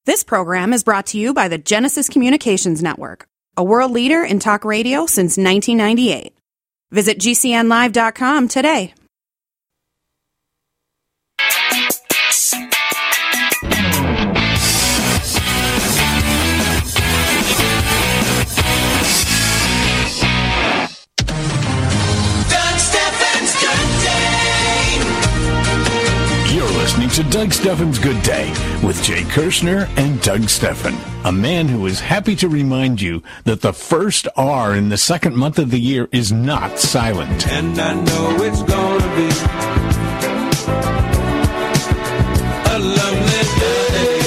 This program is brought to you by the Genesis Communications Network, a world leader in talk radio since 1998. Visit GCNlive.com today. Listening to Doug Stephan's Good Day with Jay Kirshner and Doug Stephan, a man who is happy to remind you that the first R in the second month of the year is not silent. And I know it's gonna be a lovely day.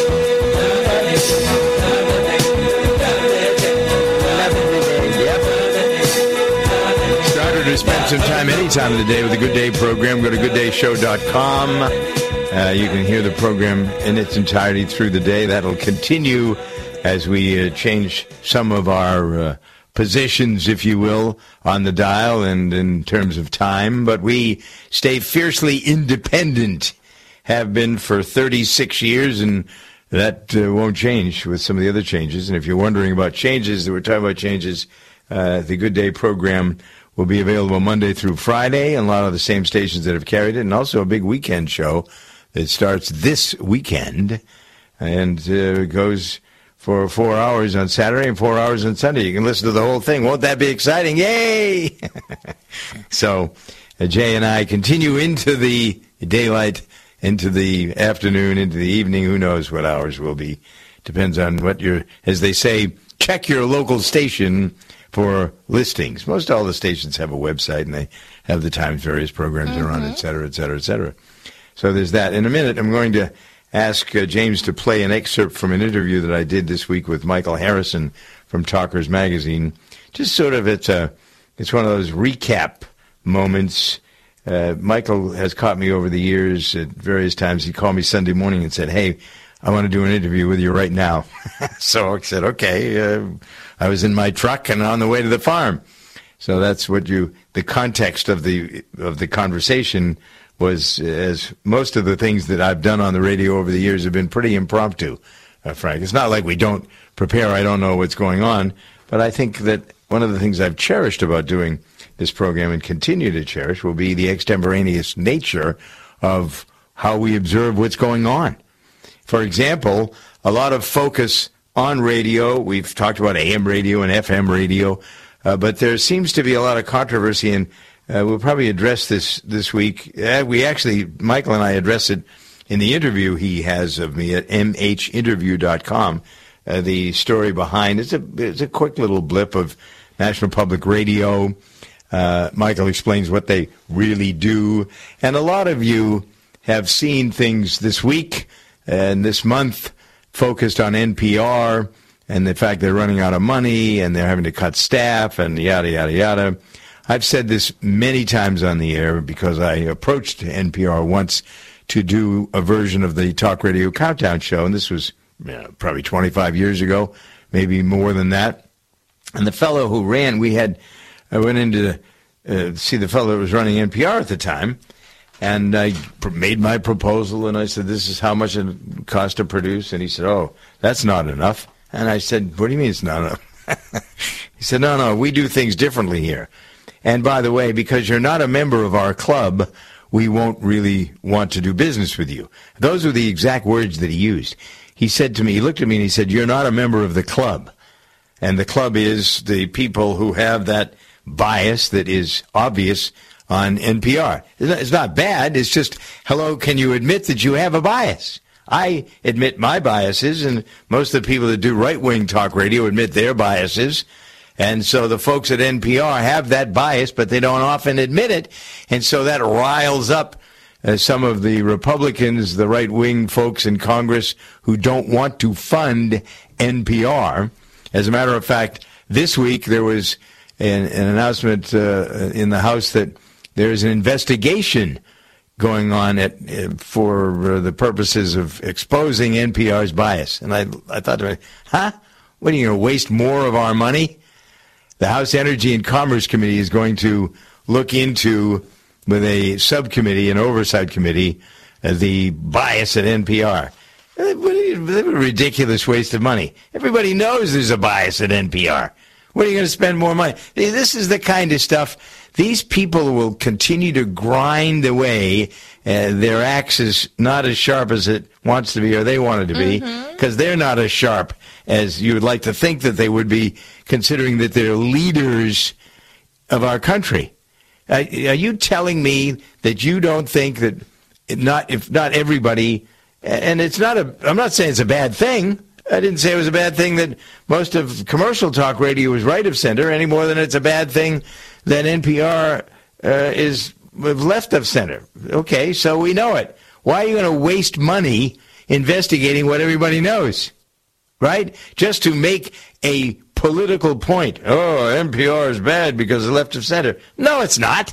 Started to spend some time any time of the day with the Good Day program. Go to gooddayshow.com. You can hear the program in its entirety through the day. That'll continue as we change some of our positions, if you will, on the dial and in terms of time. But we stay fiercely independent, have been for 36 years, and that won't change with some of the other changes. And if you're wondering about changes, we're talking about changes, the Good Day program will be available Monday through Friday, and a lot of the same stations that have carried it, and also a big weekend show. It starts this weekend and goes for 4 hours on Saturday and 4 hours on Sunday. You can listen to the whole thing. Won't that be exciting? Yay! So Jay and I continue into the daylight, into the afternoon, into the evening. Who knows what hours will be. Depends on what as they say, check your local station for listings. Most all the stations have a website, and they have the times various programs are on, et cetera, et cetera, et cetera. So there's that. In a minute, I'm going to ask James to play an excerpt from an interview that I did this week with Michael Harrison from Talkers Magazine. Just sort of, it's one of those recap moments. Michael has caught me over the years at various times. He called me Sunday morning and said, "Hey, I want to do an interview with you right now." So I said, okay. I was in my truck and on the way to the farm. So that's what the context of the conversation was, as most of the things that I've done on the radio over the years have been pretty impromptu, Frank. It's not like we don't prepare, I don't know what's going on, but I think that one of the things I've cherished about doing this program and continue to cherish will be the extemporaneous nature of how we observe what's going on. For example, a lot of focus on radio. We've talked about AM radio and FM radio, but there seems to be a lot of controversy, and we'll probably address this week. Michael and I address it in the interview he has of me at mhinterview.com. The story behind it's a quick little blip of National Public Radio. Michael explains what they really do, and a lot of you have seen things this week and this month focused on NPR and the fact they're running out of money and they're having to cut staff and yada, yada, yada. I've said this many times on the air because I approached NPR once to do a version of the Talk Radio Countdown show, and this was probably 25 years ago, maybe more than that. And the fellow who ran, I went in to see the fellow that was running NPR at the time, and I made my proposal, and I said, this is how much it costs to produce. And he said, oh, that's not enough. And I said, what do you mean it's not enough? He said, no, we do things differently here. And by the way, because you're not a member of our club, we won't really want to do business with you. Those were the exact words that he used. He said to me, he looked at me and he said, you're not a member of the club. And the club is the people who have that bias that is obvious on NPR. It's not bad. It's just, hello, can you admit that you have a bias? I admit my biases, and most of the people that do right-wing talk radio admit their biases. And so the folks at NPR have that bias, but they don't often admit it. And so that riles up some of the Republicans, the right-wing folks in Congress who don't want to fund NPR. As a matter of fact, this week there was an announcement in the House that there's an investigation going on for the purposes of exposing NPR's bias. And I thought to myself, what, are you going to waste more of our money? The House Energy and Commerce Committee is going to look into, with a subcommittee, an oversight committee, the bias at NPR. What a ridiculous waste of money. Everybody knows there's a bias at NPR. What are you going to spend more money? This is the kind of stuff. These people will continue to grind away. Their axe is not as sharp as it wants to be or they want it to be, because they're not as sharp as you would like to think that they would be, considering that they're leaders of our country. Are you telling me that you don't think that if not everybody, and I'm not saying it's a bad thing. I didn't say it was a bad thing that most of commercial talk radio is right of center any more than it's a bad thing that NPR is left of center. Okay, so we know it. Why are you going to waste money investigating what everybody knows, right? Just to make a political point. Oh, NPR is bad because it's left of center. No, it's not.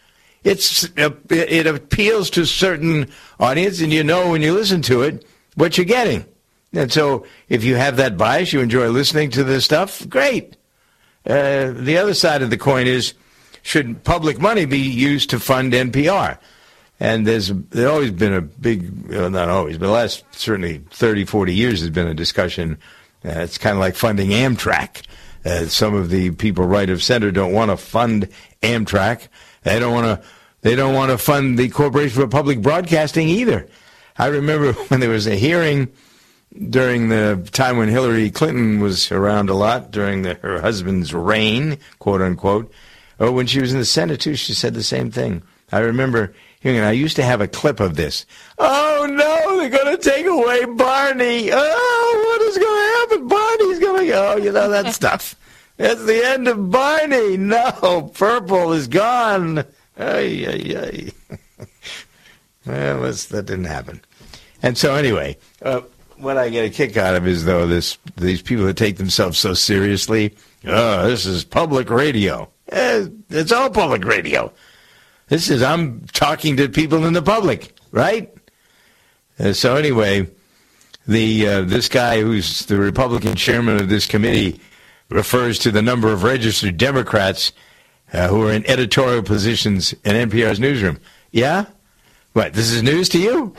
It appeals to certain audience, and you know when you listen to it what you're getting. And so if you have that bias, you enjoy listening to this stuff, great. The other side of the coin is, should public money be used to fund NPR? And there's always been a big, not always, but the last certainly 30, 40 years has been a discussion. It's kind of like funding Amtrak. Some of the people right of center don't want to fund Amtrak. They don't want to fund the Corporation for Public Broadcasting either. I remember when there was a hearing during the time when Hillary Clinton was around a lot, during her husband's reign, quote unquote, or when she was in the Senate too, she said the same thing. I remember hearing it. I used to have a clip of this. Oh no, they're going to take away Barney. Oh, what is going to happen? Barney's going to go. You know that stuff. That's the end of Barney. No, purple is gone. Ay, ay, ay. Well, that didn't happen. And so anyway, what I get a kick out of is, though, these people that take themselves so seriously. Oh, this is public radio. It's all public radio. I'm talking to people in the public, right? So anyway, this guy who's the Republican chairman of this committee refers to the number of registered Democrats who are in editorial positions in NPR's newsroom. Yeah? What, this is news to you?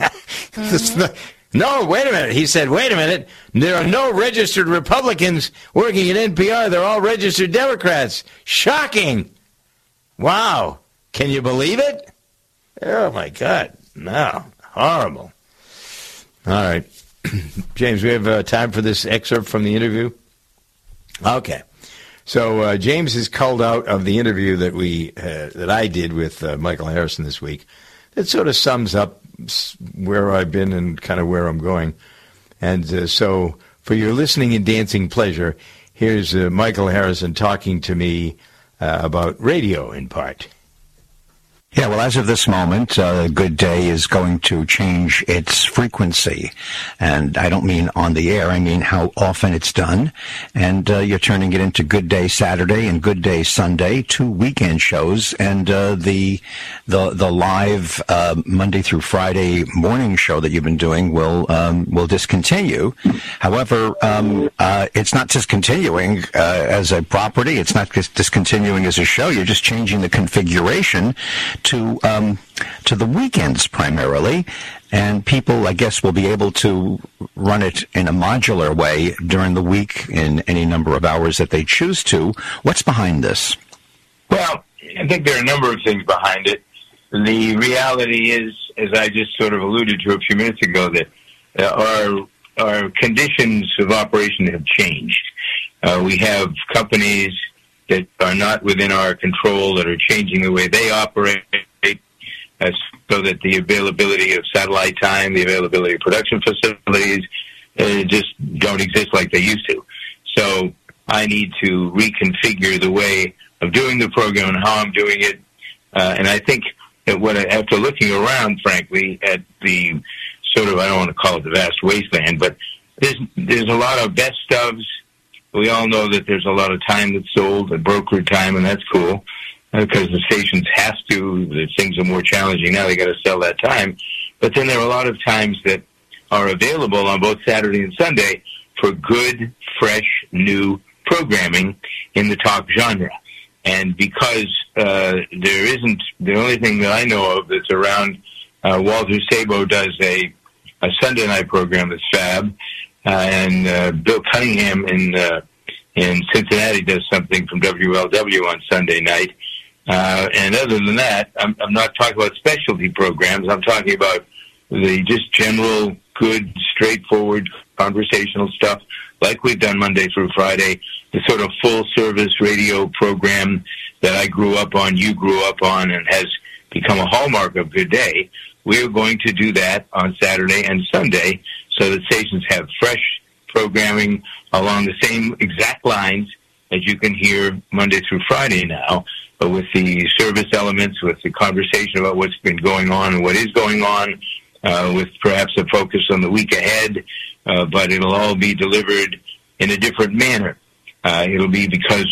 No, wait a minute. He said, wait a minute. There are no registered Republicans working at NPR. They're all registered Democrats. Shocking. Wow. Can you believe it? Oh, my God. No. Horrible. All right. James, we have time for this excerpt from the interview? Okay. So James is culled out of the interview that I did with Michael Harrison this week. It sort of sums up where I've been and kind of where I'm going. And so for your listening and dancing pleasure, here's Michael Harrison talking to me about radio in part. Yeah, well, as of this moment, Good Day is going to change its frequency. And I don't mean on the air, I mean how often it's done. And you're turning it into Good Day Saturday and Good Day Sunday, 2 weekend shows. And the live Monday through Friday morning show that you've been doing will discontinue. However, it's not discontinuing as a property. It's not discontinuing as a show. You're just changing the configuration to the weekends primarily, and people, I guess, will be able to run it in a modular way during the week in any number of hours that they choose to. What's behind this? Well, I think there are a number of things behind it. The reality is, as I just sort of alluded to a few minutes ago, that our conditions of operation have changed. We have companies that are not within our control that are changing the way they operate, so that the availability of satellite time, the availability of production facilities just don't exist like they used to. So I need to reconfigure the way of doing the program and how I'm doing it. And I think that after looking around, frankly, at the sort of, I don't want to call it the vast wasteland, but there's a lot of best ofs. We all know that there's a lot of time that's sold, brokered time, and that's cool because the stations have to. Things are more challenging now. They got to sell that time. But then there are a lot of times that are available on both Saturday and Sunday for good, fresh, new programming in the talk genre. And because there isn't, the only thing that I know of that's around, Walter Sabo does a Sunday night program that's fab. And Bill Cunningham in Cincinnati does something from WLW on Sunday night. And other than that, I'm not talking about specialty programs. I'm talking about the just general, good, straightforward conversational stuff like we've done Monday through Friday, the sort of full-service radio program that I grew up on, you grew up on, and has become a hallmark of Good Day. We're going to do that on Saturday and Sunday so that stations have fresh programming along the same exact lines as you can hear Monday through Friday now, but with the service elements, with the conversation about what's been going on and what is going on, with perhaps a focus on the week ahead, but it'll all be delivered in a different manner. It'll be because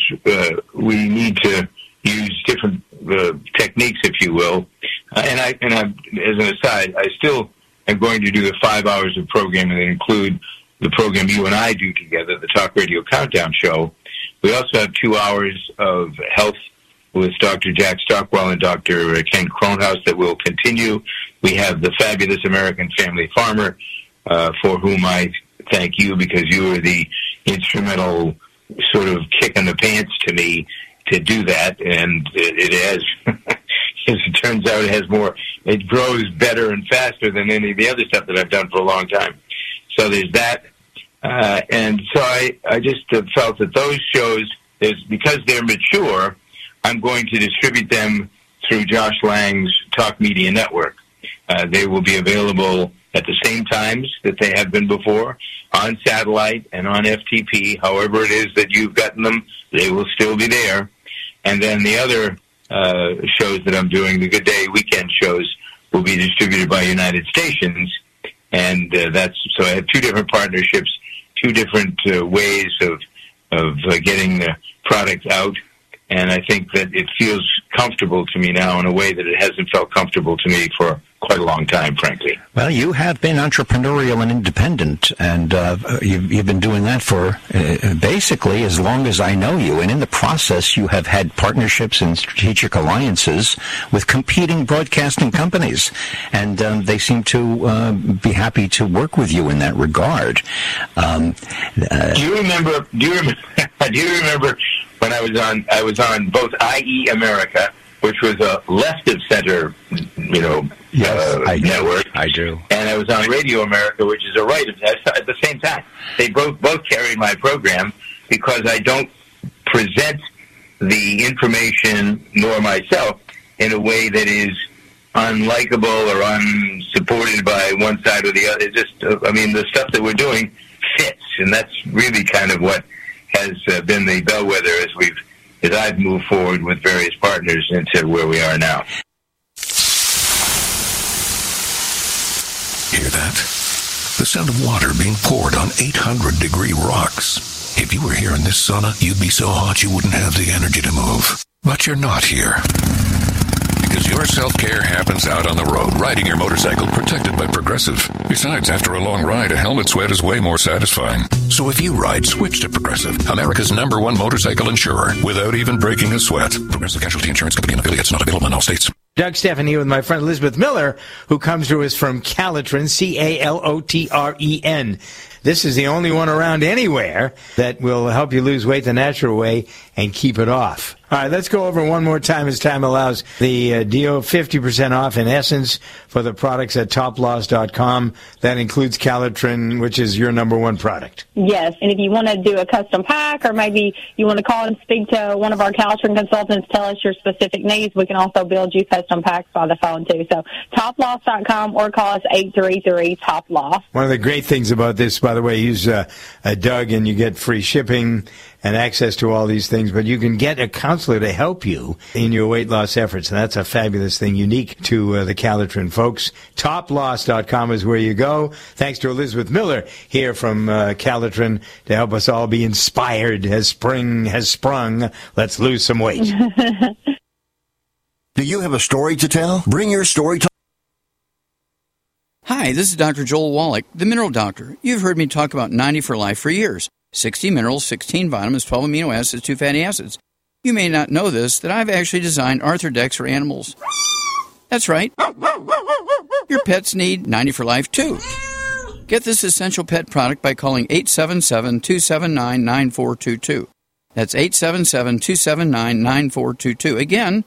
we need to use different techniques, if you will. And I, as an aside, I still am going to do the 5 hours of programming that include the program you and I do together, the Talk Radio Countdown Show. We also have 2 hours of health with Dr. Jack Stockwell and Dr. Ken Kronhaus that will continue. We have the fabulous American Family Farmer, for whom I thank you because you were the instrumental sort of kick in the pants to me to do that, and it has, as it turns out, it grows better and faster than any of the other stuff that I've done for a long time. So there's that. And so I just felt that those shows, because they're mature, I'm going to distribute them through Josh Lang's Talk Media Network. They will be available at the same times that they have been before, on satellite and on FTP. However it is that you've gotten them, they will still be there. And then the other shows that I'm doing, the Good Day weekend shows, will be distributed by United Stations. And so I have two different partnerships, two different ways of getting the product out. And I think that it feels comfortable to me now in a way that it hasn't felt comfortable to me for quite a long time, frankly. Well, you have been entrepreneurial and independent, and you've been doing that for basically as long as I know you. And in the process, you have had partnerships and strategic alliances with competing broadcasting companies, and they seem to be happy to work with you in that regard. Do you remember? When I was on both IE America, which was a left of center, network. I do. And I was on Radio America, which is a right of center. At the same time, they both carried my program because I don't present the information nor myself in a way that is unlikable or unsupported by one side or the other. It's just, the stuff that we're doing fits, and that's really kind of what has been the bellwether as I've moved forward with various partners into where we are now. Hear that? The sound of water being poured on 800-degree rocks. If you were here in this sauna, you'd be so hot you wouldn't have the energy to move. But you're not here. Because your self-care happens out on the road, riding your motorcycle protected by Progressive. Besides, after a long ride, a helmet sweat is way more satisfying. So if you ride, switch to Progressive, America's #1 motorcycle insurer, without even breaking a sweat. Progressive Casualty Insurance Company and affiliates, not available in all states. Doug Stephan here with my friend Elizabeth Miller, who comes to us from Calotren, Calotren. This is the only one around anywhere that will help you lose weight the natural way and keep it off. All right, let's go over one more time as time allows. The deal, 50% off in essence for the products at toploss.com. That includes Calotren, which is your #1 product. Yes, and if you want to do a custom pack or maybe you want to call and speak to one of our Calotren consultants, tell us your specific needs, we can also build you custom packs by the phone too. So toploss.com or call us 833-TOP-LOSS. One of the great things about this, by the way, use Doug and you get free shipping and access to all these things, but you can get a counselor to help you in your weight loss efforts, and that's a fabulous thing unique to the Calotren folks. TopLoss.com is where you go. Thanks to Elizabeth Miller here from Calotren to help us all be inspired as spring has sprung. Let's lose some weight. Do you have a story to tell? Bring your story to... Hi, this is Dr. Joel Wallach, the Mineral Doctor. You've heard me talk about 90 for Life for years. 60 minerals, 16 vitamins, 12 amino acids, 2 fatty acids. You may not know this, that I've actually designed Arthrodex for animals. That's right. Your pets need 90 for Life, too. Get this essential pet product by calling 877-279-9422. That's 877-279-9422. Again,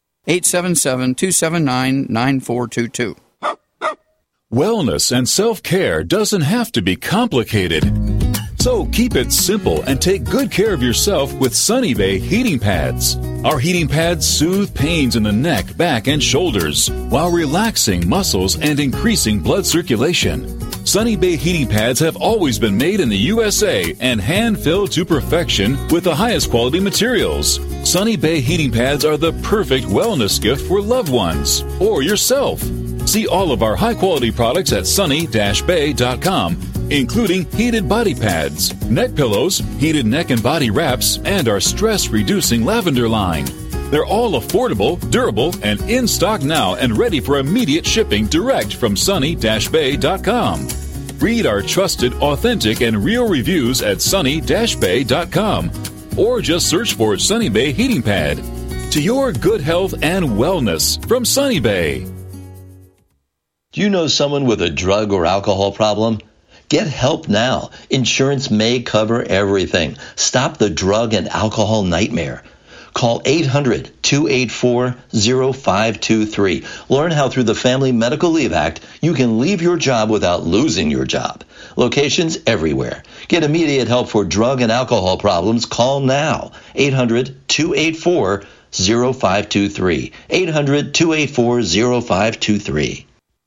877-279-9422. Wellness and self-care doesn't have to be complicated. So keep it simple and take good care of yourself with Sunny Bay heating pads. Our heating pads soothe pains in the neck, back, and shoulders while relaxing muscles and increasing blood circulation. Sunny Bay heating pads have always been made in the USA and hand-filled to perfection with the highest quality materials. Sunny Bay heating pads are the perfect wellness gift for loved ones or yourself. See all of our high-quality products at sunny-bay.com, including heated body pads, neck pillows, heated neck and body wraps, and our stress-reducing lavender line. They're all affordable, durable, and in stock now and ready for immediate shipping direct from sunny-bay.com. Read our trusted, authentic, and real reviews at sunny-bay.com or just search for Sunny Bay Heating Pad. To your good health and wellness from Sunny Bay. Do you know someone with a drug or alcohol problem? Get help now. Insurance may cover everything. Stop the drug and alcohol nightmare. Call 800-284-0523. Learn how through the Family Medical Leave Act, you can leave your job without losing your job. Locations everywhere. Get immediate help for drug and alcohol problems. Call now. 800-284-0523. 800-284-0523.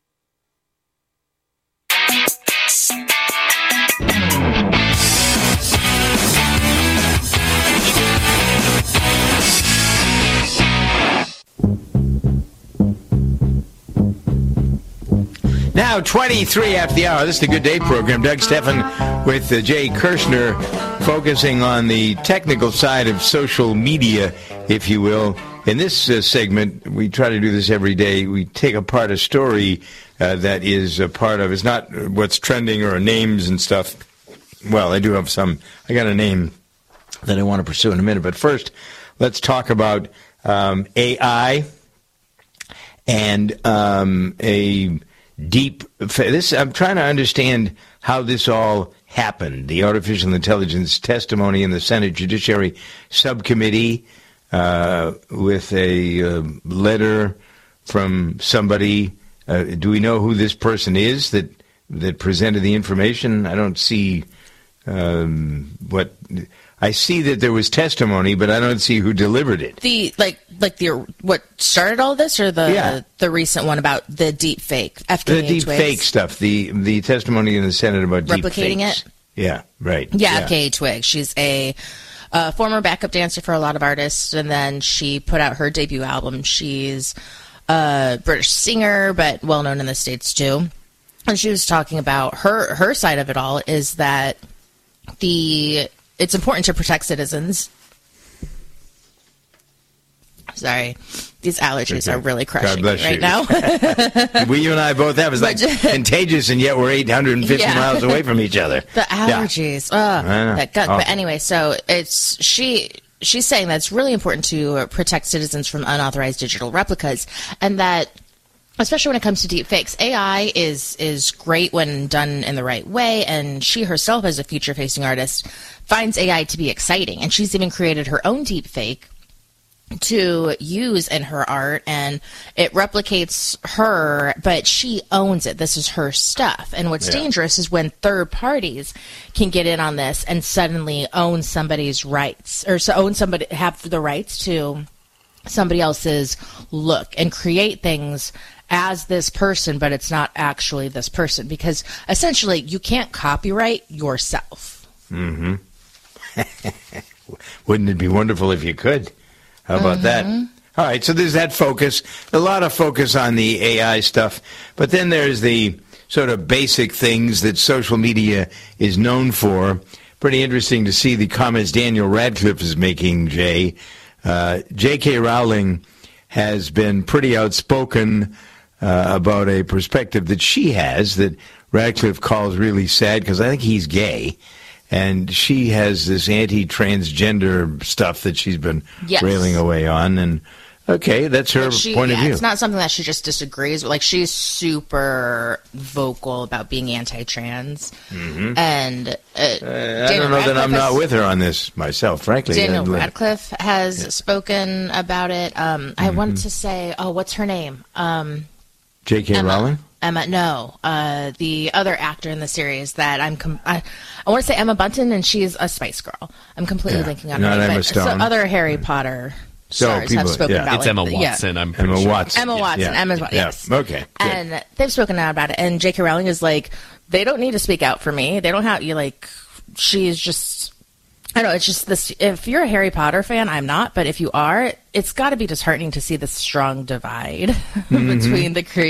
Now, 23 after the hour. This is the Good Day program. Doug Steffen with Jay Kirshner, focusing on the technical side of social media, if you will. In this segment, we try to do this every day. We take apart a story that is a part of, it's not what's trending or names and stuff. Well, I do have some. I got a name that I want to pursue in a minute. But first, let's talk about AI and a I'm trying to understand how this all happened. The artificial intelligence testimony in the Senate Judiciary Subcommittee with a letter from somebody. Do we know who this person is that presented the information? I don't see what. I see that there was testimony, but I don't see who delivered it. What started all this, or the recent one about the deep fake, FKA the deep Twigs? Fake stuff. The testimony in the Senate about replicating deep fakes. it. Yeah, right. Yeah, FKA Twigs. She's a former backup dancer for a lot of artists, and then she put out her debut album. She's a British singer, but well known in the States too. And she was talking about her side of it all is that it's important to protect citizens. Sorry, these allergies are really crushing me right now. You and I both have. It's like contagious, and yet we're 850 miles away from each other. The allergies. That gut. But anyway, so she's saying that it's really important to protect citizens from unauthorized digital replicas, and that especially when it comes to deep fakes, AI is great when done in the right way, and she herself, as a future-facing artist, finds AI to be exciting, and she's even created her own deep fake to use in her art, and it replicates her, but she owns it. This is her stuff. And what's dangerous is when third parties can get in on this and suddenly own somebody's rights, or have the rights to somebody else's look and create things as this person, but it's not actually this person, because essentially you can't copyright yourself. Mm-hmm. Wouldn't it be wonderful if you could? How about that? All right, so there's that focus, a lot of focus on the AI stuff, but then there's the sort of basic things that social media is known for. Pretty interesting to see the comments Daniel Radcliffe is making, Jay. J.K. Rowling has been pretty outspoken about a perspective that she has that Radcliffe calls really sad, because I think he's gay. And she has this anti-transgender stuff that she's been railing away on. And Okay, that's her point of view. It's not something that she just disagrees with. Like, she's super vocal about being anti-trans. Mm-hmm. And I don't know that I'm not with her on this myself, frankly. Daniel Radcliffe has spoken about it. I wanted to say, what's her name? J.K. Rowling? Emma, no. The other actor in the series that I want to say Emma Bunton, and she's a Spice Girl. I'm completely linking on her name. Emma Stone. So other Harry Potter stars have spoken about it. It's Emma Watson, I'm pretty sure. Emma Watson. Emma Watson, yes. Okay, good. And they've spoken out about it. And J.K. Rowling is like, they don't need to speak out for me. They don't have, she's just, I don't know, it's just this, if you're a Harry Potter fan, I'm not, but if you are, it's got to be disheartening to see this strong divide between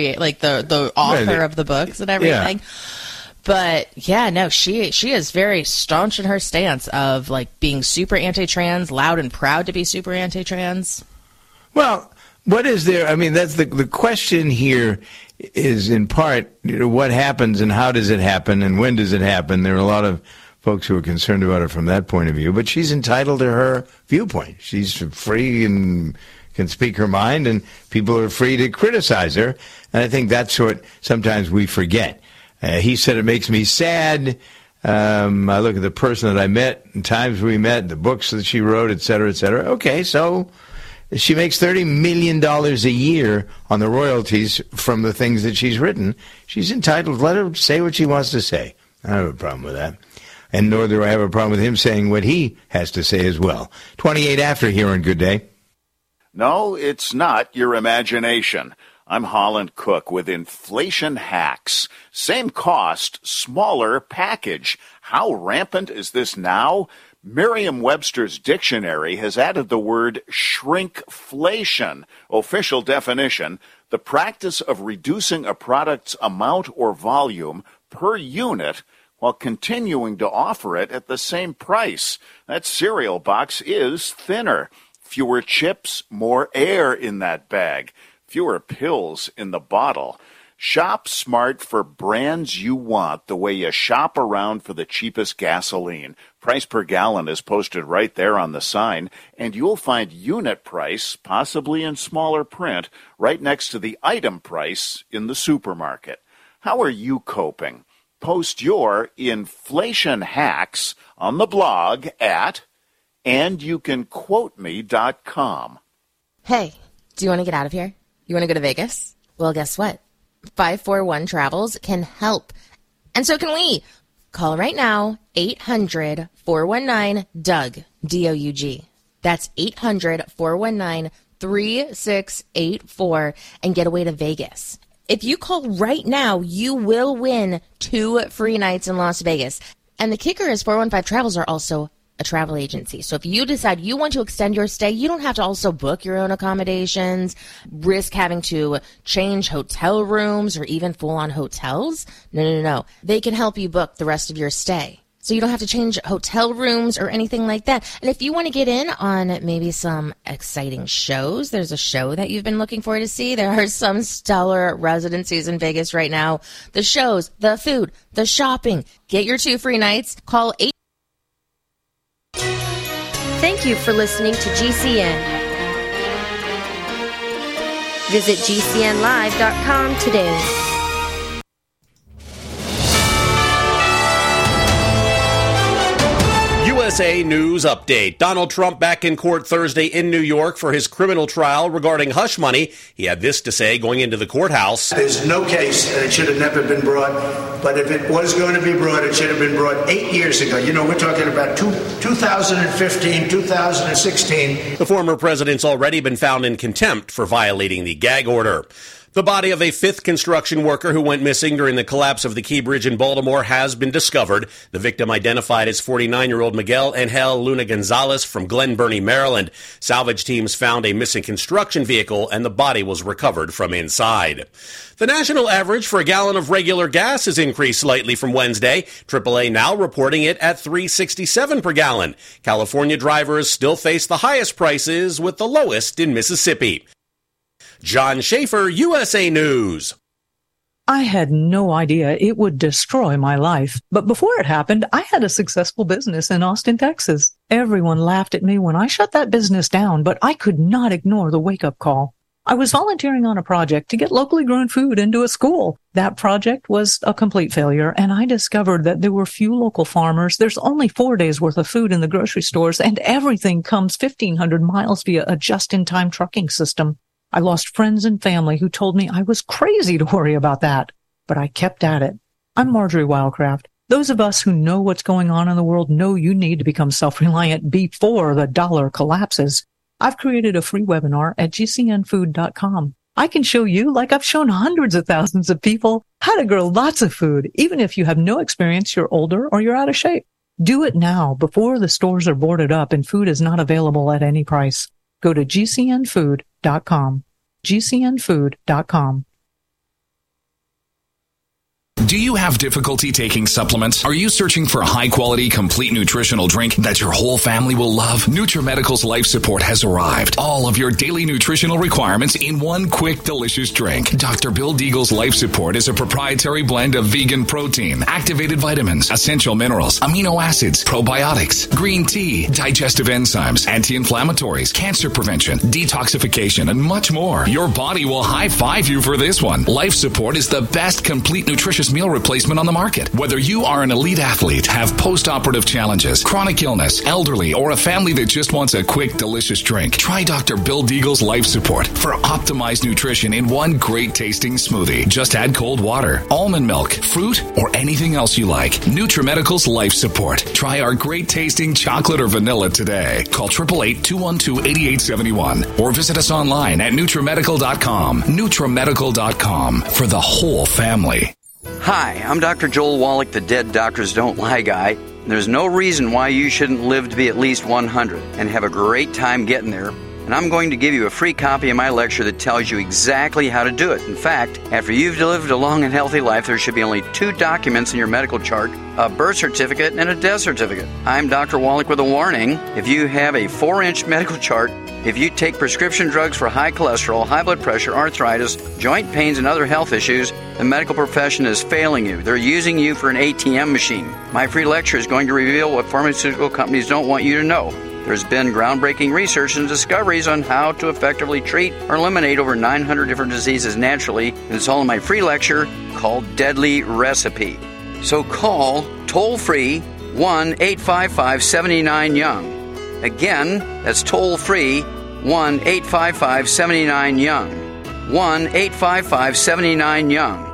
the author of the books and everything. Yeah. But yeah, no, she is very staunch in her stance of being super anti-trans, loud and proud to be super anti-trans. Well, what is there? I mean, that's the question here is in part, what happens and how does it happen and when does it happen? There are a lot of folks who are concerned about it from that point of view, but she's entitled to her viewpoint. She's free and can speak her mind, and people are free to criticize her. And I think that's what sometimes we forget. He said it makes me sad. I look at the person that I met, and times we met, the books that she wrote, et cetera, et cetera. Okay, so she makes $30 million a year on the royalties from the things that she's written. She's entitled. Let her say what she wants to say. I don't have a problem with that. And nor do I have a problem with him saying what he has to say as well. 28 after here on Good Day. No, it's not your imagination. I'm Holland Cook with Inflation Hacks. Same cost, smaller package. How rampant is this now? Merriam-Webster's dictionary has added the word shrinkflation. Official definition, the practice of reducing a product's amount or volume per unit while continuing to offer it at the same price. That cereal box is thinner. Fewer chips, more air in that bag. Fewer pills in the bottle. Shop smart for brands you want the way you shop around for the cheapest gasoline. Price per gallon is posted right there on the sign, and you'll find unit price, possibly in smaller print, right next to the item price in the supermarket. How are you coping? Post your inflation hacks on the blog at andyoucanquoteme.com. Hey, do you want to get out of here? You want to go to Vegas? Well, guess what? 541 Travels can help. And so can we. Call right now, 800-419-DOUG, D-O-U-G. That's 800-419-3684 and get away to Vegas. If you call right now, you will win 2 free nights in Las Vegas. And the kicker is 415 Travels are also a travel agency. So if you decide you want to extend your stay, you don't have to also book your own accommodations, risk having to change hotel rooms or even full-on hotels. No. They can help you book the rest of your stay. So you don't have to change hotel rooms or anything like that. And if you want to get in on maybe some exciting shows, there's a show that you've been looking forward to see. There are some stellar residencies in Vegas right now. The shows, the food, the shopping. Get your 2 free nights. Call 8. Thank you for listening to GCN. Visit GCNlive.com today. USA News Update. Donald Trump back in court Thursday in New York for his criminal trial regarding hush money. He had this to say going into the courthouse. There's no case, and it should have never been brought. But if it was going to be brought, it should have been brought 8 years ago. You know, we're talking about 2015, 2016. The former president's already been found in contempt for violating the gag order. The body of a 5th construction worker who went missing during the collapse of the Key Bridge in Baltimore has been discovered. The victim identified as 49-year-old Miguel Angel Luna Gonzalez from Glen Burnie, Maryland. Salvage teams found a missing construction vehicle and the body was recovered from inside. The national average for a gallon of regular gas has increased slightly from Wednesday. AAA now reporting it at $3.67 per gallon. California drivers still face the highest prices with the lowest in Mississippi. John Schaefer, USA News. I had no idea it would destroy my life. But before it happened, I had a successful business in Austin, Texas. Everyone laughed at me when I shut that business down, but I could not ignore the wake-up call. I was volunteering on a project to get locally grown food into a school. That project was a complete failure, and I discovered that there were few local farmers. There's only 4 days worth of food in the grocery stores, and everything comes 1,500 miles via a just-in-time trucking system. I lost friends and family who told me I was crazy to worry about that, but I kept at it. I'm Marjorie Wildcraft. Those of us who know what's going on in the world know you need to become self-reliant before the dollar collapses. I've created a free webinar at gcnfood.com. I can show you, like I've shown hundreds of thousands of people, how to grow lots of food, even if you have no experience, you're older, or you're out of shape. Do it now before the stores are boarded up and food is not available at any price. Go to gcnfood.com. gcnfood.com. Do you have difficulty taking supplements? Are you searching for a high-quality, complete nutritional drink that your whole family will love? NutriMedical's Life Support has arrived. All of your daily nutritional requirements in one quick, delicious drink. Dr. Bill Deagle's Life Support is a proprietary blend of vegan protein, activated vitamins, essential minerals, amino acids, probiotics, green tea, digestive enzymes, anti-inflammatories, cancer prevention, detoxification, and much more. Your body will high-five you for this one. Life Support is the best complete nutritious meal replacement on the market. Whether you are an elite athlete, have post-operative challenges, chronic illness, elderly, or a family that just wants a quick, delicious drink, try Dr. Bill Deagle's Life Support for optimized nutrition in one great-tasting smoothie. Just add cold water, almond milk, fruit, or anything else you like. NutriMedical's Life Support. Try our great-tasting chocolate or vanilla today. Call 888-212-8871 or visit us online at NutriMedical.com. NutriMedical.com for the whole family. Hi, I'm Dr. Joel Wallach, the Dead Doctors Don't Lie guy. There's no reason why you shouldn't live to be at least 100 and have a great time getting there. And I'm going to give you a free copy of my lecture that tells you exactly how to do it. In fact, after you've lived a long and healthy life, there should be only 2 documents in your medical chart, a birth certificate and a death certificate. I'm Dr. Wallach with a warning. If you have a 4-inch medical chart, if you take prescription drugs for high cholesterol, high blood pressure, arthritis, joint pains, and other health issues, the medical profession is failing you. They're using you for an ATM machine. My free lecture is going to reveal what pharmaceutical companies don't want you to know. There's been groundbreaking research and discoveries on how to effectively treat or eliminate over 900 different diseases naturally, and it's all in my free lecture called Deadly Recipe. So call toll-free 1-855-79-YOUNG. Again, that's toll-free 1-855-79-YOUNG. 1-855-79-YOUNG.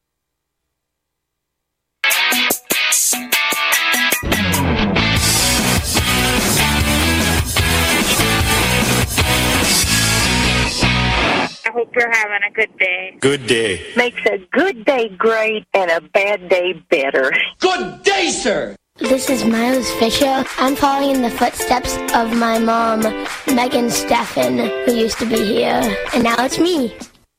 I hope you're having a good day. Good day. Makes a good day great and a bad day better. Good day, sir. This is Miles Fisher. I'm following in the footsteps of my mom, Megan Steffen, who used to be here, and now it's me.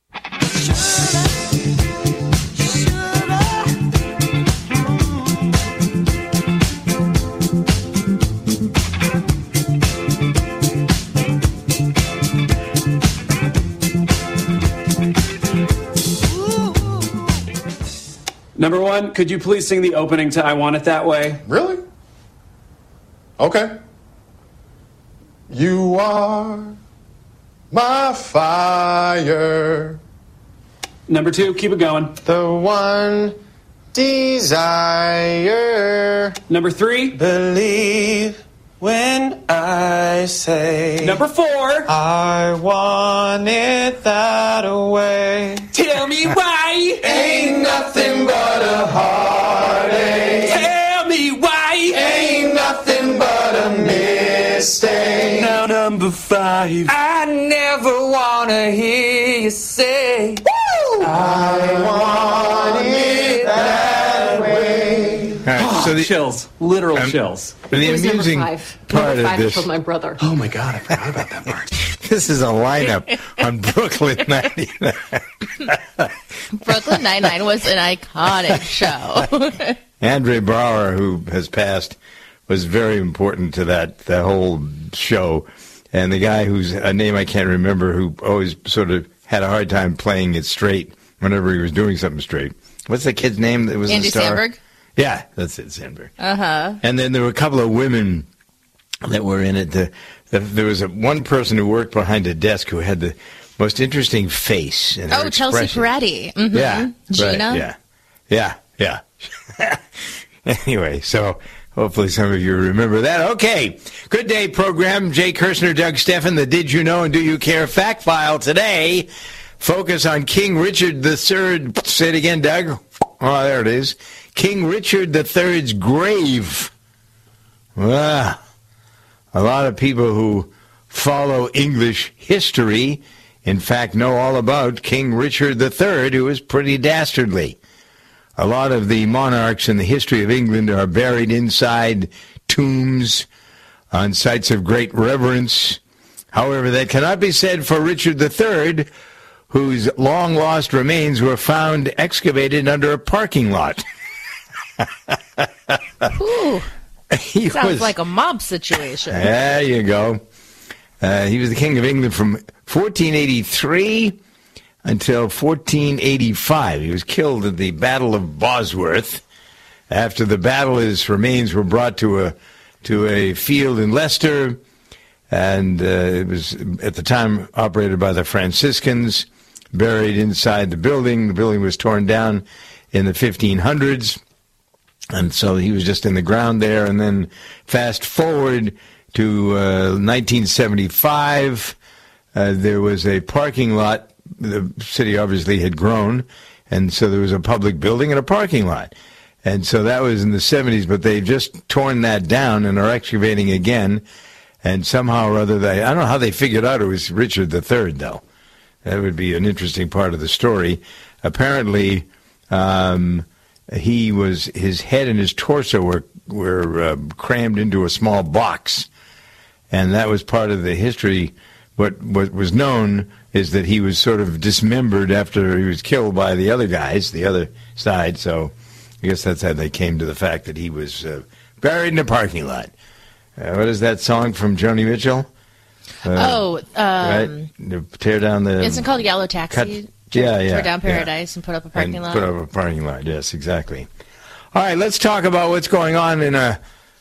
Number 1, could you please sing the opening to I Want It That Way? Really? Okay. You are my fire. Number 2, keep it going. The one desire. Number 3, believe when I say. Number 4, I want it that way. Tell me why. Ain't nothing but a heartache. Tell me why. Ain't nothing but a mistake. Now number 5, I never want to hear you say, woo! I want it that way. Right, so the chills, literal chills. The amusing part of this. From my brother. Oh my God, I forgot about that part. This is a lineup on Brooklyn 99. Brooklyn Nine-Nine was an iconic show. Andre Braugher, who has passed, was very important to the whole show. And the guy whose name I can't remember, who always sort of had a hard time playing it straight, whenever he was doing something straight. What's the kid's name that was Andy the star? Samberg? Yeah, that's it, Sandberg. Uh-huh. And then there were a couple of women that were in it. There was one person who worked behind a desk who had the most interesting face. And her Chelsea Peretti. Mm-hmm. Yeah. Gina? Right, yeah. Anyway, so hopefully some of you remember that. Okay, Good Day program. Jay Kirshner, Doug Steffen, the Did You Know and Do You Care Fact File today. Focus on King Richard III. Say it again, Doug. Oh, there it is. King Richard III's grave. A lot of people who follow English history, in fact, know all about King Richard III, who was pretty dastardly. A lot of the monarchs in the history of England are buried inside tombs on sites of great reverence. However, that cannot be said for Richard III, whose long-lost remains were found excavated under a parking lot. Ooh, sounds like a mob situation. There you go. He was the King of England from 1483 until 1485. He was killed at the Battle of Bosworth. After the battle, his remains were brought to a field in Leicester, and it was at the time operated by the Franciscans, buried inside the building. The building was torn down in the 1500s. And so he was just in the ground there. And then fast forward to 1975, there was a parking lot. The city obviously had grown, and so there was a public building and a parking lot. And so that was in the 70s, but they've just torn that down and are excavating again. And somehow or other, I don't know how they figured out it was Richard III, though. That would be an interesting part of the story. Apparently, his head and his torso were crammed into a small box, and that was part of the history. What was known is that he was sort of dismembered after he was killed by the other guys, the other side. So I guess that's how they came to the fact that he was buried in a parking lot. What is that song from Joni Mitchell? Right? Tear down the... Isn't it called Yellow Taxi? Tear down Paradise and put up a parking lot. Put up a parking lot, yes, exactly. All right, let's talk about what's going on in a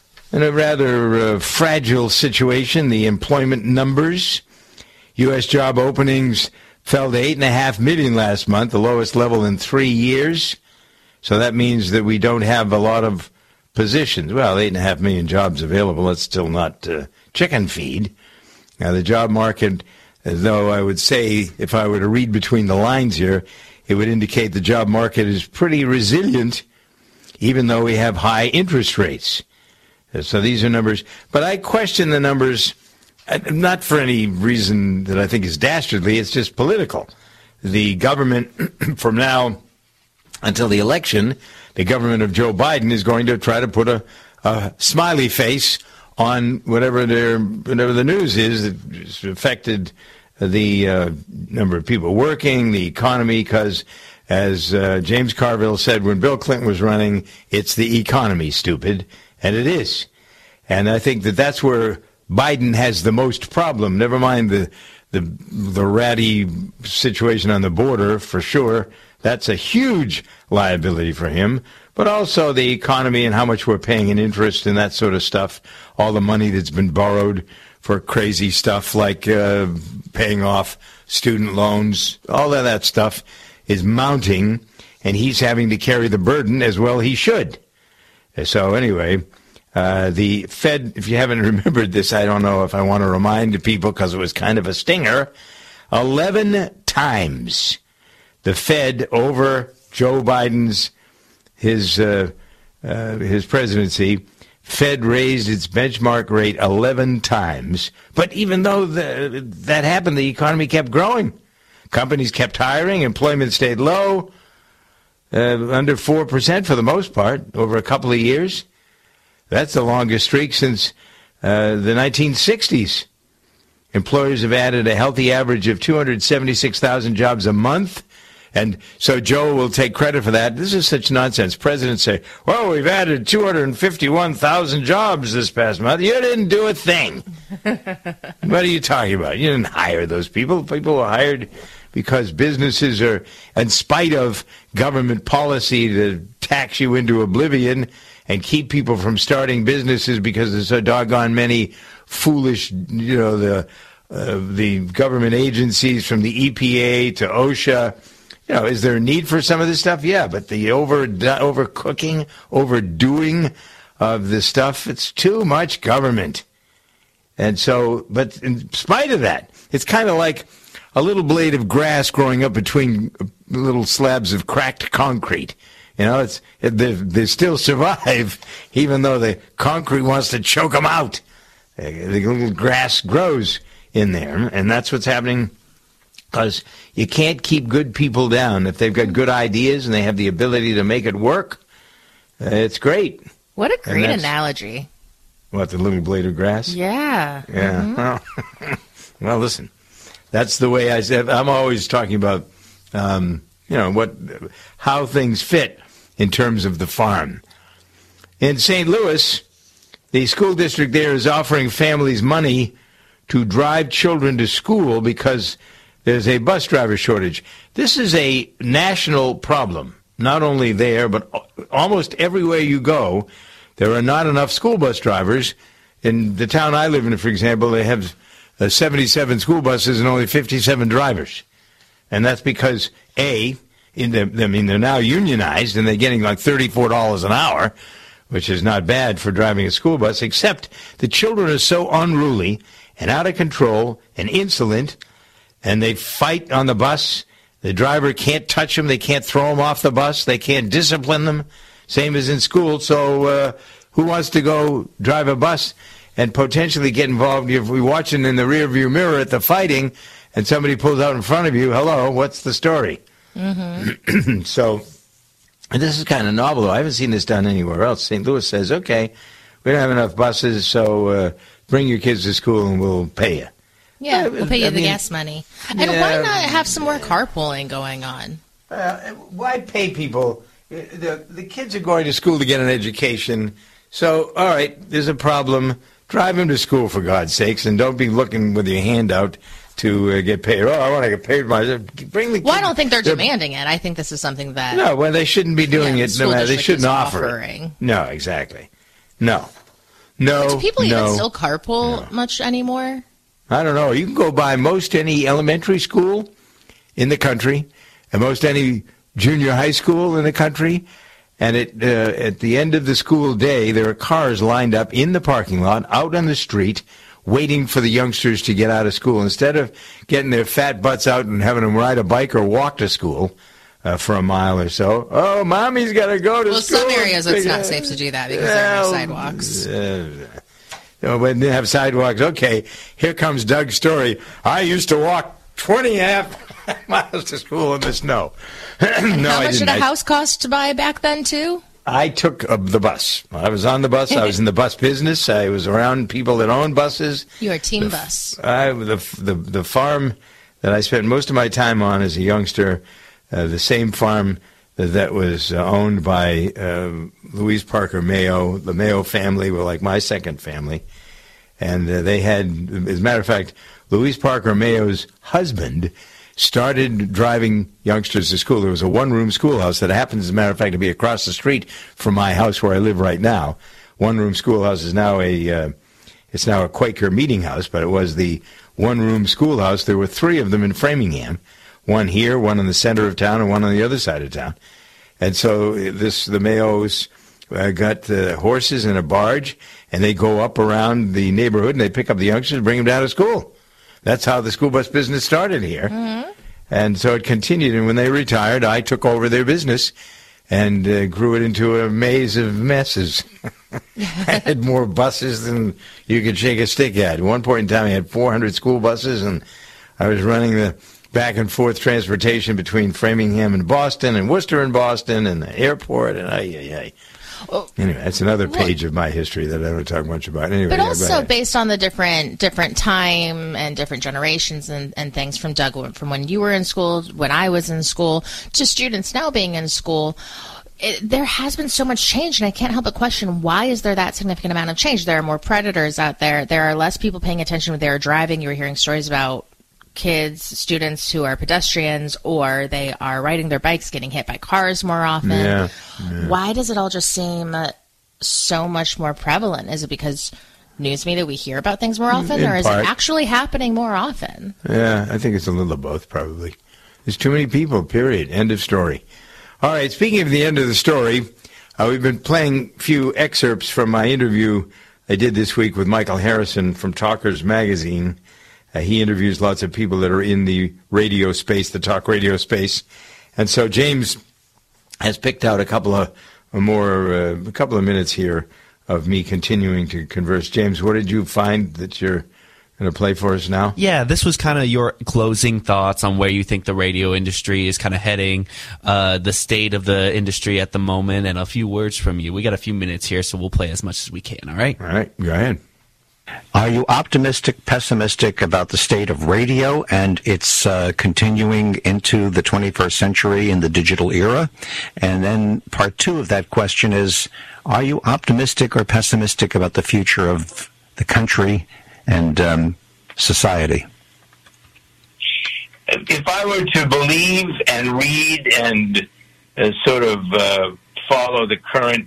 rather fragile situation, the employment numbers. U.S. job openings fell to 8.5 million last month, the lowest level in 3 years. So that means that we don't have a lot of positions. Well, 8.5 million jobs available. That's still not chicken feed. Now, the job market, though I would say, if I were to read between the lines here, it would indicate the job market is pretty resilient, even though we have high interest rates. So these are numbers. But I question the numbers, not for any reason that I think is dastardly. It's just political. The government, from now until the election, the government of Joe Biden is going to try to put a smiley face on whatever the news is that affected the number of people working, the economy, because as James Carville said when Bill Clinton was running, it's the economy, stupid, and it is. And I think that that's where Biden has the most problem. Never mind the ratty situation on the border, for sure. That's a huge liability for him. But also the economy and how much we're paying in interest and that sort of stuff. All the money that's been borrowed for crazy stuff like paying off student loans. All of that stuff is mounting, and he's having to carry the burden as well he should. So anyway, the Fed, if you haven't remembered this, I don't know if I want to remind people because it was kind of a stinger, 11 times the Fed over Joe Biden's his presidency, Fed raised its benchmark rate 11 times. But even though that happened, the economy kept growing. Companies kept hiring. Employment stayed low, under 4% for the most part, over a couple of years. That's the longest streak since the 1960s. Employers have added a healthy average of 276,000 jobs a month. And so Joe will take credit for that. This is such nonsense. Presidents say, well, we've added 251,000 jobs this past month. You didn't do a thing. What are you talking about? You didn't hire those people. People were hired because businesses are, in spite of government policy to tax you into oblivion and keep people from starting businesses because there's so doggone many foolish, the government agencies from the EPA to OSHA. Is there a need for some of this stuff? Yeah, but the overcooking, overdoing of the stuff, it's too much government. And so, but in spite of that, it's kind of like a little blade of grass growing up between little slabs of cracked concrete. They still survive, even though the concrete wants to choke them out. The little grass grows in there, and that's what's happening, because you can't keep good people down. If they've got good ideas and they have the ability to make it work, it's great. What a great analogy. What, the little blade of grass? Yeah. Yeah. Mm-hmm. Well, listen, that's the way I said. I'm always talking about, how things fit in terms of the farm. In St. Louis, the school district there is offering families money to drive children to school because there's a bus driver shortage. This is a national problem, not only there, but almost everywhere you go. There are not enough school bus drivers. In the town I live in, for example, they have 77 school buses and only 57 drivers. And that's because, they're now unionized, and they're getting like $34 an hour, which is not bad for driving a school bus, except the children are so unruly and out of control and insolent, and they fight on the bus. The driver can't touch them. They can't throw them off the bus. They can't discipline them. Same as in school. So who wants to go drive a bus and potentially get involved? If we're watching in the rearview mirror at the fighting and somebody pulls out in front of you, hello, what's the story? Mm-hmm. So this is kind of novel, though. I haven't seen this done anywhere else. St. Louis says, okay, we don't have enough buses, so bring your kids to school and we'll pay you. Yeah, we'll pay you the gas money. And why not have some more carpooling going on? Why pay people? The kids are going to school to get an education. So, all right, there's a problem. Drive them to school, for God's sakes, and don't be looking with your hand out to get paid. Oh, I want to get paid myself. Bring the kids. Well, I don't think they're demanding it. I think this is something that... No, well, they shouldn't be doing it. No matter. They shouldn't offer offering. It. No, exactly. No. Do people even still carpool much anymore? I don't know. You can go by most any elementary school in the country and most any junior high school in the country, and at the end of the school day, there are cars lined up in the parking lot, out on the street, waiting for the youngsters to get out of school. Instead of getting their fat butts out and having them ride a bike or walk to school for a mile or so, oh, mommy's got to go to school. Well, some areas it's not safe to do that because there are no sidewalks. When they have sidewalks, okay, here comes Doug's story. I used to walk 20 miles to school in the snow. No, how much did a house cost to buy back then, too? I took the bus. I was on the bus. I was in the bus business. I was around people that owned buses. You were team bus. The farm that I spent most of my time on as a youngster, the same farm that was owned by Louise Parker Mayo. The Mayo family were like my second family. And they had, as a matter of fact, Louise Parker Mayo's husband started driving youngsters to school. There was a one-room schoolhouse that happens, as a matter of fact, to be across the street from my house where I live right now. One-room schoolhouse is now it's now a Quaker meeting house, but it was the one-room schoolhouse. There were 3 of them in Framingham, one here, one in the center of town, and one on the other side of town. And so the Mayos got horses and a barge, and they go up around the neighborhood, and they pick up the youngsters and bring them down to school. That's how the school bus business started here. Mm-hmm. And so it continued, and when they retired, I took over their business and grew it into a maze of messes. I had more buses than you could shake a stick at. At one point in time, I had 400 school buses, and I was running the back and forth transportation between Framingham and Boston and Worcester and Boston and the airport. And anyway, that's another page of my history that I don't talk much about. Anyway, but also based on the different time and different generations and things from Doug, from when you were in school, when I was in school, to students now being in school, there has been so much change, and I can't help but question, why is there that significant amount of change? There are more predators out there. There are less people paying attention when they're driving. You were hearing stories about kids, students who are pedestrians, or they are riding their bikes, getting hit by cars more often. Yeah. Why does it all just seem so much more prevalent? Is it because news media, we hear about things more often, or is it actually happening more often? Yeah, I think it's a little of both, probably. There's too many people, period. End of story. All right, speaking of the end of the story, we've been playing a few excerpts from my interview I did this week with Michael Harrison from Talkers Magazine. He interviews lots of people that are in the radio space, the talk radio space. And so James has picked out a couple of minutes here of me continuing to converse. James, what did you find that you're going to play for us now? Yeah, this was kind of your closing thoughts on where you think the radio industry is kind of heading, the state of the industry at the moment, and a few words from you. We got a few minutes here, so we'll play as much as we can, all right? All right, go ahead. Are you optimistic, pessimistic about the state of radio and its continuing into the 21st century in the digital era? And then part two of that question is, are you optimistic or pessimistic about the future of the country and society? If I were to believe and read and sort of follow the current,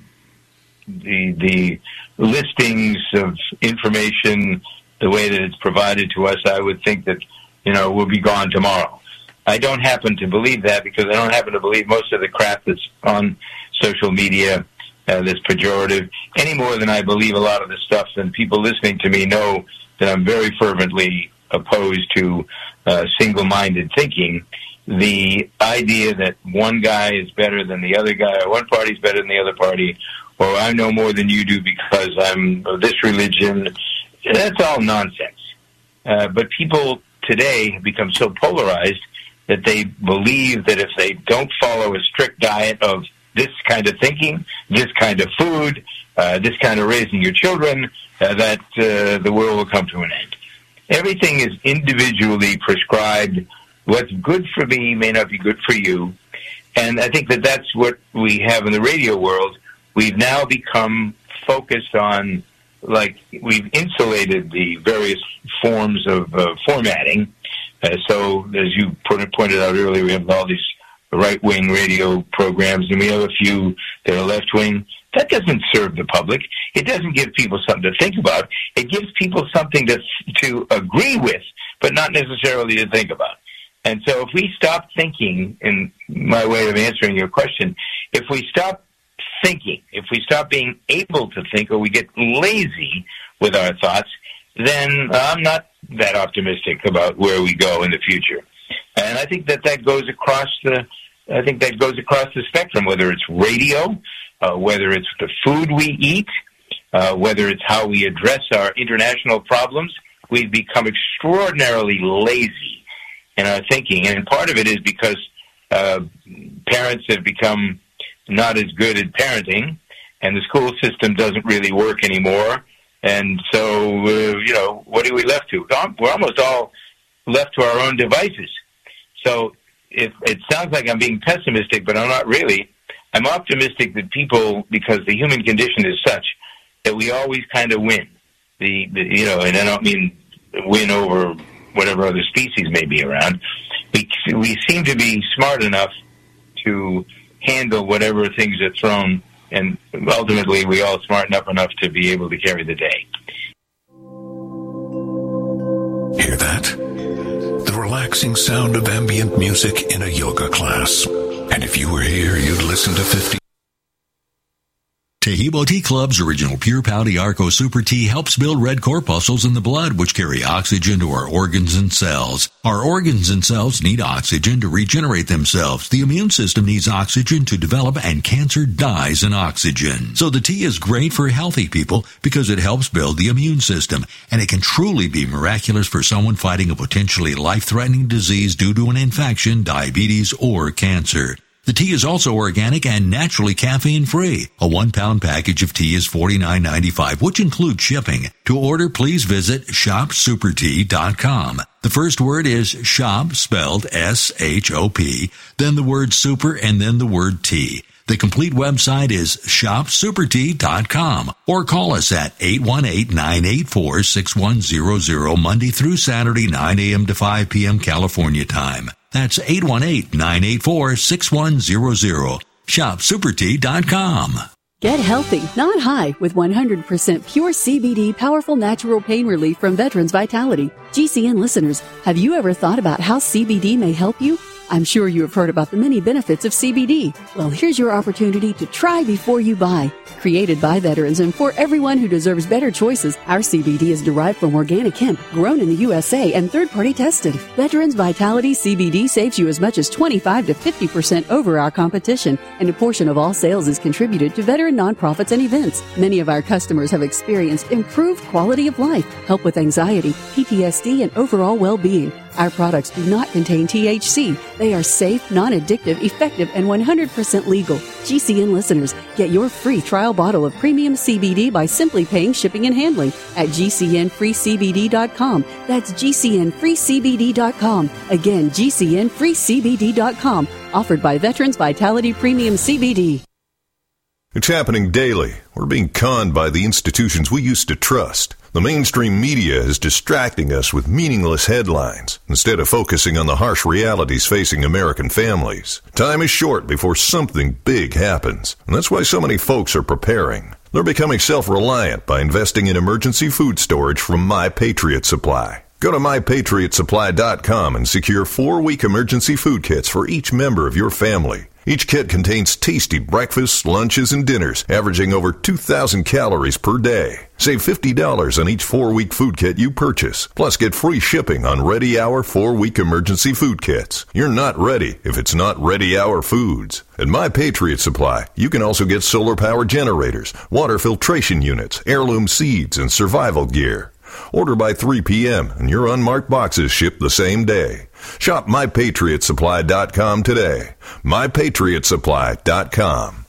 the listings of information the way that it's provided to us, I would think that, we'll be gone tomorrow. I don't happen to believe that, because I don't happen to believe most of the crap that's on social media that's pejorative, any more than I believe a lot of the stuff, and people listening to me know that I'm very fervently opposed to single-minded thinking. The idea that one guy is better than the other guy, or one party is better than the other party, or I know more than you do because I'm of this religion, that's all nonsense. But people today have become so polarized that they believe that if they don't follow a strict diet of this kind of thinking, this kind of food, this kind of raising your children, that the world will come to an end. Everything is individually prescribed. What's good for me may not be good for you. And I think that that's what we have in the radio world. We've now become focused on, we've insulated the various forms of formatting. So, as you pointed out earlier, we have all these right-wing radio programs, and we have a few that are left-wing. That doesn't serve the public. It doesn't give people something to think about. It gives people something to agree with, but not necessarily to think about. And so if we stop thinking, in my way of answering your question, if we stop thinking, if we stop being able to think, or we get lazy with our thoughts, then I'm not that optimistic about where we go in the future. And I think that goes across the spectrum, whether it's radio, whether it's the food we eat, whether it's how we address our international problems. We've become extraordinarily lazy in our thinking, and part of it is because parents have become not as good at parenting, and the school system doesn't really work anymore. And so, what are we left to? We're almost all left to our own devices. So it sounds like I'm being pessimistic, but I'm not really. I'm optimistic that people, because the human condition is such that we always kind of win. And I don't mean win over whatever other species may be around. We seem to be smart enough to handle whatever things are thrown, and ultimately we all smarten up enough to be able to carry the day. Hear that? The relaxing sound of ambient music in a yoga class. And if you were here, you'd listen to 50. Tehebo Tea Club's original Pure Pouty Arco Super Tea helps build red corpuscles in the blood, which carry oxygen to our organs and cells. Our organs and cells need oxygen to regenerate themselves. The immune system needs oxygen to develop, and cancer dies in oxygen. So the tea is great for healthy people because it helps build the immune system, and it can truly be miraculous for someone fighting a potentially life-threatening disease due to an infection, diabetes, or cancer. The tea is also organic and naturally caffeine-free. A 1-pound package of tea is $49.95, which includes shipping. To order, please visit shopsupertea.com. The first word is shop, spelled S-H-O-P, then the word super, and then the word tea. The complete website is shopsupertea.com or call us at 818-984-6100 Monday through Saturday, 9 a.m. to 5 p.m. California time. That's 818-984-6100. shopsupertea.com. Get healthy, not high, with 100% pure CBD powerful natural pain relief from Veterans Vitality. GCN listeners, have you ever thought about how CBD may help you? I'm sure you have heard about the many benefits of CBD. Well, here's your opportunity to try before you buy. Created by veterans and for everyone who deserves better choices, our CBD is derived from organic hemp, grown in the USA and third-party tested. Veterans Vitality CBD saves you as much as 25 to 50% over our competition, and a portion of all sales is contributed to veteran nonprofits and events. Many of our customers have experienced improved quality of life, help with anxiety, PTSD, and overall well-being. Our products do not contain THC. They are safe, non-addictive, effective, and 100% legal. GCN listeners, get your free trial bottle of premium CBD by simply paying shipping and handling at GCNFreeCBD.com. That's GCNFreeCBD.com. Again, GCNFreeCBD.com. Offered by Veterans Vitality Premium CBD. It's happening daily. We're being conned by the institutions we used to trust. The mainstream media is distracting us with meaningless headlines instead of focusing on the harsh realities facing American families. Time is short before something big happens, and that's why so many folks are preparing. They're becoming self-reliant by investing in emergency food storage from My Patriot Supply. Go to MyPatriotSupply.com and secure 4-week emergency food kits for each member of your family. Each kit contains tasty breakfasts, lunches, and dinners, averaging over 2,000 calories per day. Save $50 on each 4-week food kit you purchase. Plus, get free shipping on Ready Hour 4-week emergency food kits. You're not ready if it's not Ready Hour Foods. At My Patriot Supply, you can also get solar power generators, water filtration units, heirloom seeds, and survival gear. Order by 3 p.m. and your unmarked boxes ship the same day. Shop MyPatriotSupply.com today. MyPatriotSupply.com.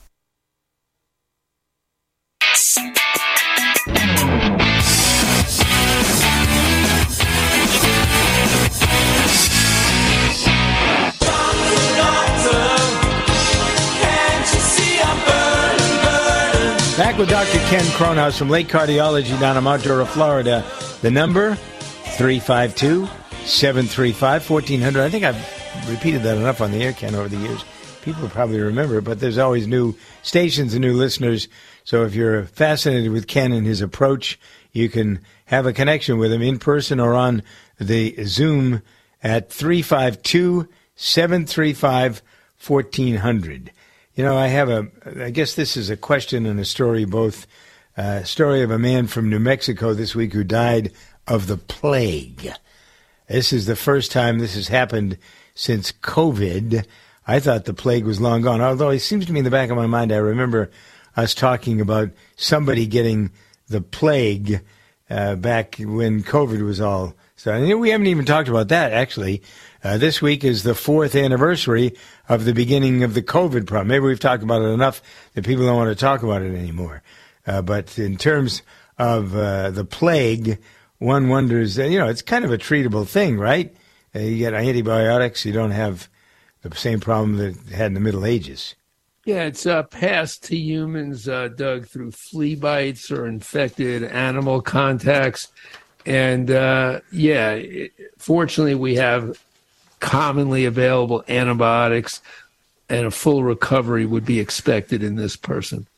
Back with Dr. Ken Cronhaus from Lake Cardiology down in Mount Dora, Florida. The number, 352-735-1400. I think I've repeated that enough on the air, Ken, over the years. People probably remember it, but there's always new stations and new listeners. So if you're fascinated with Ken and his approach, you can have a connection with him in person or on the Zoom at 352-735-1400. You know, I guess this is a question and a story, both story of a man from New Mexico this week who died of the plague. This is the first time this has happened since COVID. I thought the plague was long gone, although it seems to me in the back of my mind, I remember us talking about somebody getting the plague back when COVID was all started. We haven't even talked about that, actually. This week is the 4th anniversary of the beginning of the COVID problem. Maybe we've talked about it enough that people don't want to talk about it anymore. But in terms of the plague, one wonders, it's kind of a treatable thing, right? You get antibiotics, you don't have the same problem that it had in the Middle Ages. Yeah, it's passed to humans, Doug, through flea bites or infected animal contacts. And, fortunately, we have commonly available antibiotics, and a full recovery would be expected in this person.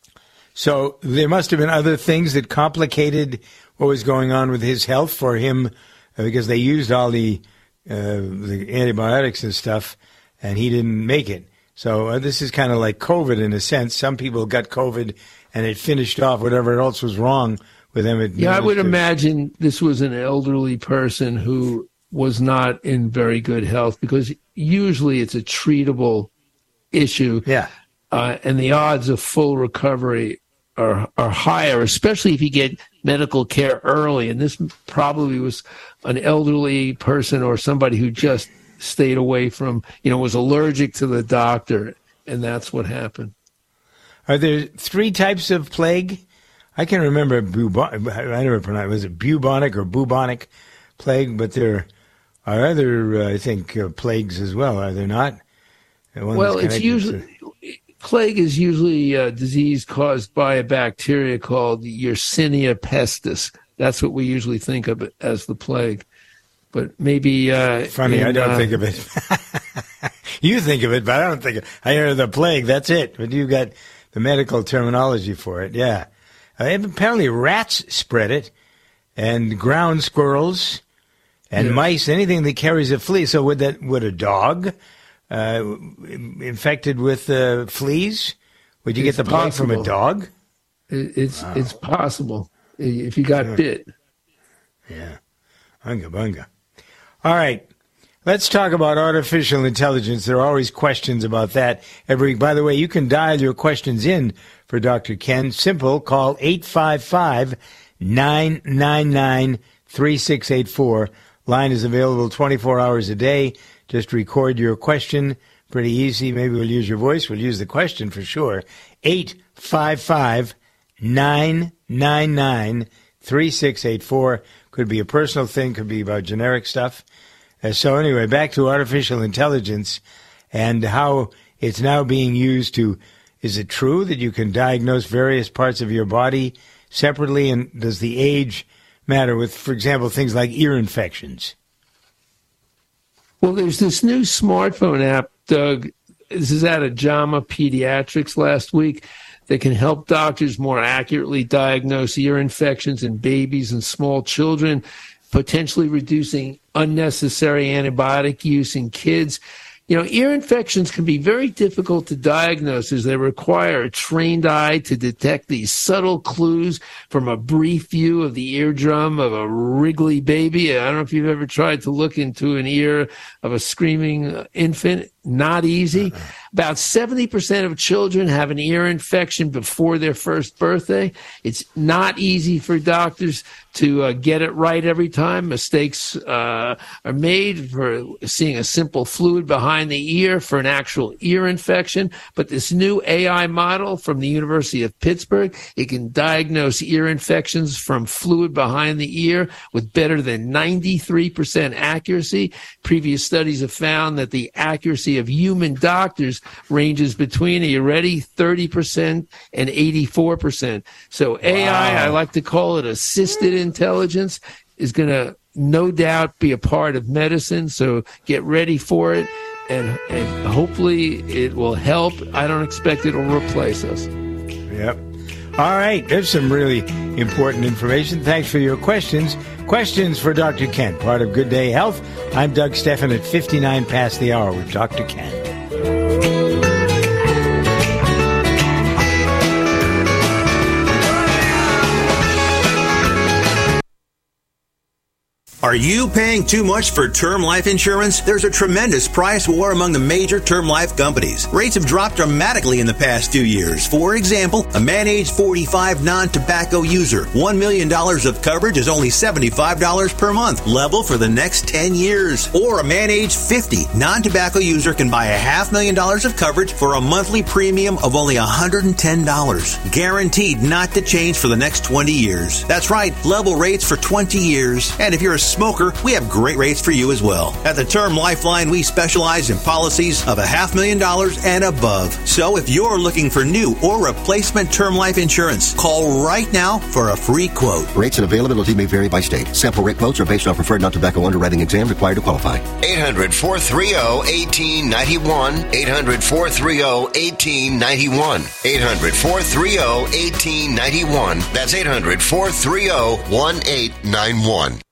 So there must have been other things that complicated what was going on with his health for him, because they used all the antibiotics and stuff, and he didn't make it. So this is kind of like COVID in a sense. Some people got COVID, and it finished off whatever else was wrong with them. I would imagine this was an elderly person who was not in very good health, because usually it's a treatable issue. Yeah. And the odds of full recovery are higher, especially if you get medical care early. And this probably was an elderly person or somebody who just stayed away from, was allergic to the doctor. And that's what happened. Are there 3 types of plague? I can remember I never pronounced, was it bubonic or bubonic plague? But there are other, I think, plagues as well, are there not? Well, it's plague is usually a disease caused by a bacteria called Yersinia pestis. That's what we usually think of it as the plague. But maybe... Funny, I don't think of it. You think of it, but I don't think of it. I hear the plague, that's it. But you've got the medical terminology for it, yeah. Apparently rats spread it, and ground squirrels, and mice, anything that carries a flea. So would a dog infected with fleas? Would you get the plague from a dog? It's possible if you got bit. Yeah. Bunga bunga. All right. Let's talk about artificial intelligence. There are always questions about that every week. By the way, you can dial your questions in for Dr. Ken. Simple. Call 855-999-3684. Line is available 24 hours a day. Just record your question. Pretty easy. Maybe we'll use your voice. We'll use the question for sure. 855-999-3684. Could be a personal thing. Could be about generic stuff. So anyway, back to artificial intelligence and how it's now being used to, is it true that you can diagnose various parts of your body separately? And does the age matter with, for example, things like ear infections? Well, there's this new smartphone app, Doug. This is out of JAMA Pediatrics last week that can help doctors more accurately diagnose ear infections in babies and small children, potentially reducing unnecessary antibiotic use in kids. You know, ear infections can be very difficult to diagnose as they require a trained eye to detect these subtle clues from a brief view of the eardrum of a wriggly baby. I don't know if you've ever tried to look into an ear of a screaming infant. Not easy. About 70% of children have an ear infection before their first birthday. It's not easy for doctors to get it right every time. Mistakes are made for seeing a simple fluid behind the ear for an actual ear infection. But this new AI model from the University of Pittsburgh, it can diagnose ear infections from fluid behind the ear with better than 93% accuracy. Previous studies have found that the accuracy of human doctors ranges between, are you ready, 30% and 84%. So AI, I like to call it assisted intelligence, is going to no doubt be a part of medicine. So get ready for it, and hopefully it will help. I don't expect it'll replace us. Yep. All right. There's some really important information. Thanks for your questions. Questions for Dr. Ken, part of Good Day Health. I'm Doug Stephan at 59 past the hour with Dr. Ken. Are you paying too much for term life insurance? There's a tremendous price war among the major term life companies. Rates have dropped dramatically in the past 2 years. For example, a man age 45 non-tobacco user, $1 million of coverage is only $75 per month, level for the next 10 years. Or a man age 50 non-tobacco user can buy $500,000 of coverage for a monthly premium of only $110, guaranteed not to change for the next 20 years. That's right, level rates for 20 years. And if you're a smoker, we have great rates for you as well. At the Term Lifeline, we specialize in policies of $500,000 and above. So if you're looking for new or replacement term life insurance, call right now for a free quote. Rates and availability may vary by state. Sample rate quotes are based on preferred non-tobacco underwriting exam required to qualify. 800-430-1891. 800-430-1891. 800-430-1891. That's 800-430-1891.